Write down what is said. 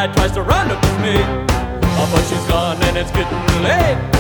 guy tries to run up to me. Oh, but she's gone and it's getting late.